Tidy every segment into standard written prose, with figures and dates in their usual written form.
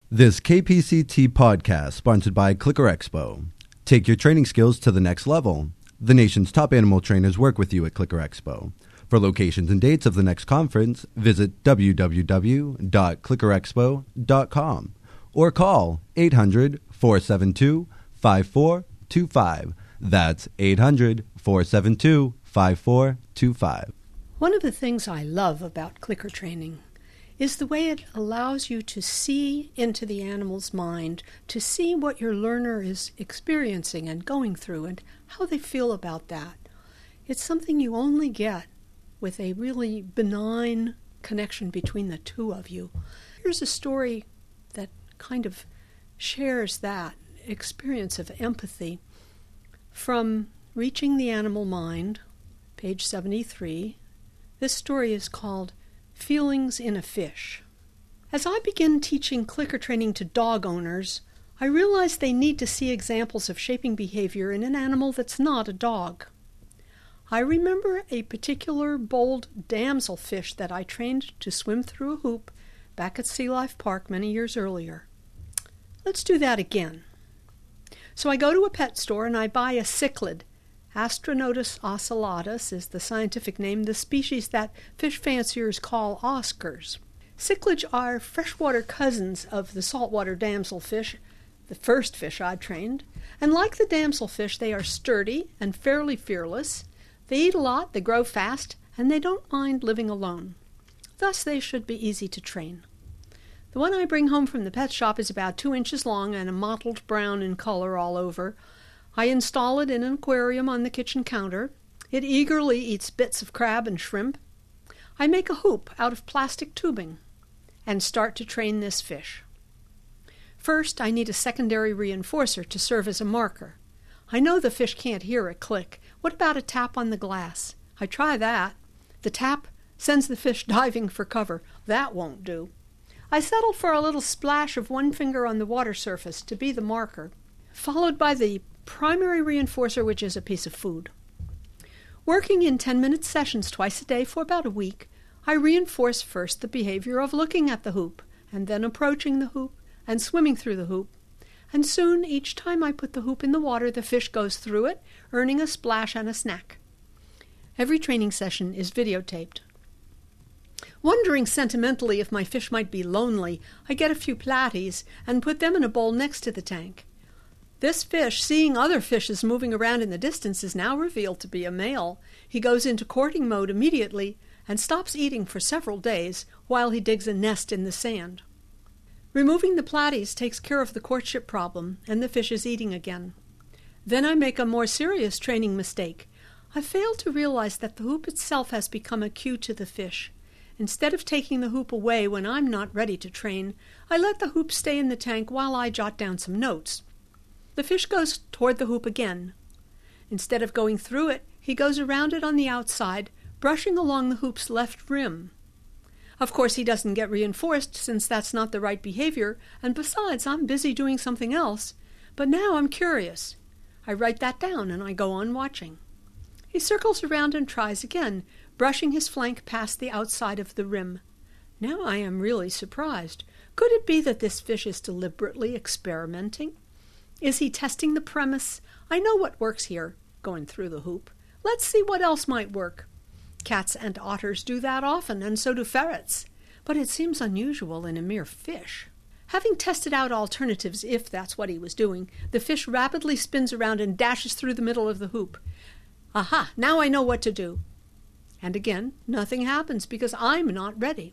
This KPCT podcast sponsored by Clicker Expo. Take your training skills to the next level. The nation's top animal trainers work with you at Clicker Expo. For locations and dates of the next conference, visit www.clickerexpo.com or call 800-472-5425. That's 800-472-5425. One of the things I love about clicker training is the way it allows you to see into the animal's mind, to see what your learner is experiencing and going through and how they feel about that. It's something you only get with a really benign connection between the two of you. Here's a story that kind of shares that experience of empathy from Reaching the Animal Mind, page 73. This story is called Feelings in a Fish. As I begin teaching clicker training to dog owners, I realize they need to see examples of shaping behavior in an animal that's not a dog. I remember a particular bold damselfish that I trained to swim through a hoop back at Sea Life Park many years earlier. Let's do that again. So I go to a pet store and I buy a cichlid. Astronotus ocellatus is the scientific name, the species that fish fanciers call Oscars. Cichlids are freshwater cousins of the saltwater damselfish, the first fish I trained, and like the damselfish, they are sturdy and fairly fearless. They eat a lot, they grow fast, and they don't mind living alone. Thus, they should be easy to train. The one I bring home from the pet shop is about 2 inches long and a mottled brown in color all over. I install it in an aquarium on the kitchen counter. It eagerly eats bits of crab and shrimp. I make a hoop out of plastic tubing and start to train this fish. First, I need a secondary reinforcer to serve as a marker. I know the fish can't hear a click. What about a tap on the glass? I try that. The tap sends the fish diving for cover. That won't do. I settle for a little splash of one finger on the water surface to be the marker, followed by the primary reinforcer, which is a piece of food. Working in 10-minute sessions twice a day for about a week, I reinforce first the behavior of looking at the hoop, and then approaching the hoop and swimming through the hoop. And soon, each time I put the hoop in the water, the fish goes through it, earning a splash and a snack. Every training session is videotaped. Wondering sentimentally if my fish might be lonely, I get a few platies and put them in a bowl next to the tank. This fish, seeing other fishes moving around in the distance, is now revealed to be a male. He goes into courting mode immediately and stops eating for several days while he digs a nest in the sand. Removing the platies takes care of the courtship problem, and the fish is eating again. Then I make a more serious training mistake. I fail to realize that the hoop itself has become a cue to the fish. Instead of taking the hoop away when I'm not ready to train, I let the hoop stay in the tank while I jot down some notes. The fish goes toward the hoop again. Instead of going through it, he goes around it on the outside, brushing along the hoop's left rim. Of course, he doesn't get reinforced since that's not the right behavior, and besides, I'm busy doing something else. But now I'm curious. I write that down and I go on watching. He circles around and tries again, brushing his flank past the outside of the rim. Now I am really surprised. Could it be that this fish is deliberately experimenting? Is he testing the premise? I know what works here, going through the hoop. Let's see what else might work. Cats and otters do that often, and so do ferrets. But it seems unusual in a mere fish. Having tested out alternatives, if that's what he was doing, the fish rapidly spins around and dashes through the middle of the hoop. Aha, now I know what to do. And again, nothing happens because I'm not ready.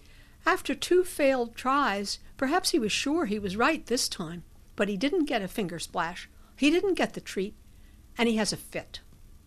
After 2 failed tries, perhaps he was sure he was right this time. But he didn't get a finger splash, he didn't get the treat, and he has a fit.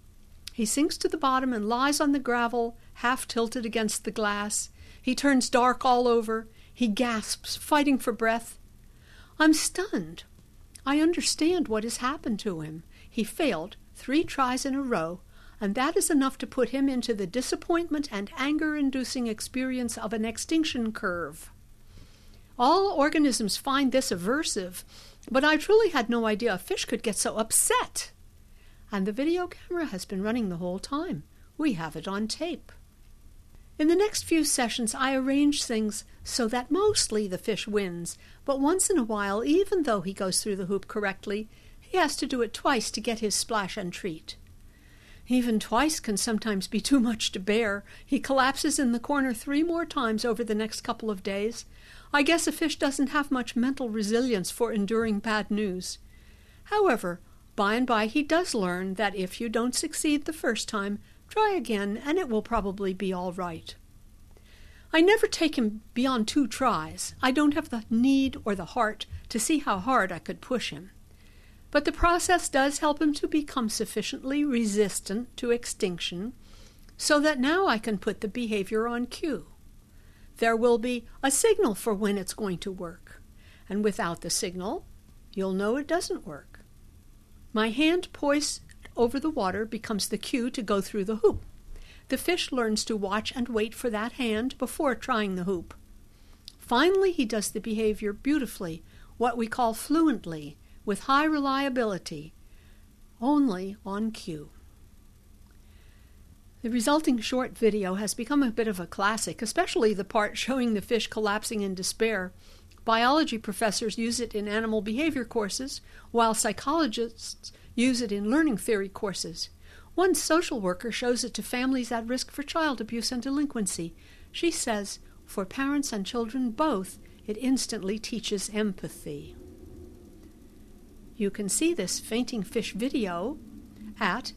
He sinks to the bottom and lies on the gravel, half tilted against the glass. He turns dark all over. He gasps, fighting for breath. I'm stunned. I understand what has happened to him. He failed 3 tries in a row, and that is enough to put him into the disappointment and anger-inducing experience of an extinction curve. All organisms find this aversive, but I truly had no idea a fish could get so upset. And the video camera has been running the whole time. We have it on tape. In the next few sessions, I arrange things so that mostly the fish wins, but once in a while, even though he goes through the hoop correctly, he has to do it twice to get his splash and treat. Even twice can sometimes be too much to bear. He collapses in the corner 3 more times over the next couple of days. I guess a fish doesn't have much mental resilience for enduring bad news. However, by and by he does learn that if you don't succeed the first time, try again and it will probably be all right. I never take him beyond 2 tries. I don't have the need or the heart to see how hard I could push him. But the process does help him to become sufficiently resistant to extinction so that now I can put the behavior on cue. There will be a signal for when it's going to work, and without the signal, you'll know it doesn't work. My hand poised over the water becomes the cue to go through the hoop. The fish learns to watch and wait for that hand before trying the hoop. Finally, he does the behavior beautifully, what we call fluently, with high reliability, only on cue. The resulting short video has become a bit of a classic, especially the part showing the fish collapsing in despair. Biology professors use it in animal behavior courses, while psychologists use it in learning theory courses. One social worker shows it to families at risk for child abuse and delinquency. She says, for parents and children both, it instantly teaches empathy. You can see this fainting fish video at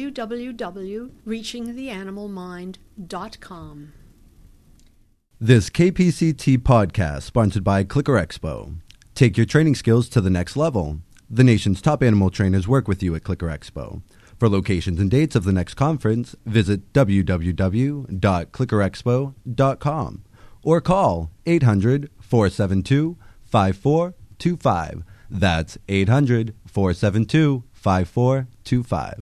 www.reachingtheanimalmind.com. This KPCT podcast sponsored by Clicker Expo. Take your training skills to the next level. The nation's top animal trainers work with you at Clicker Expo. For locations and dates of the next conference, visit www.clickerexpo.com or call 800-472-5425. That's 800-472-5425.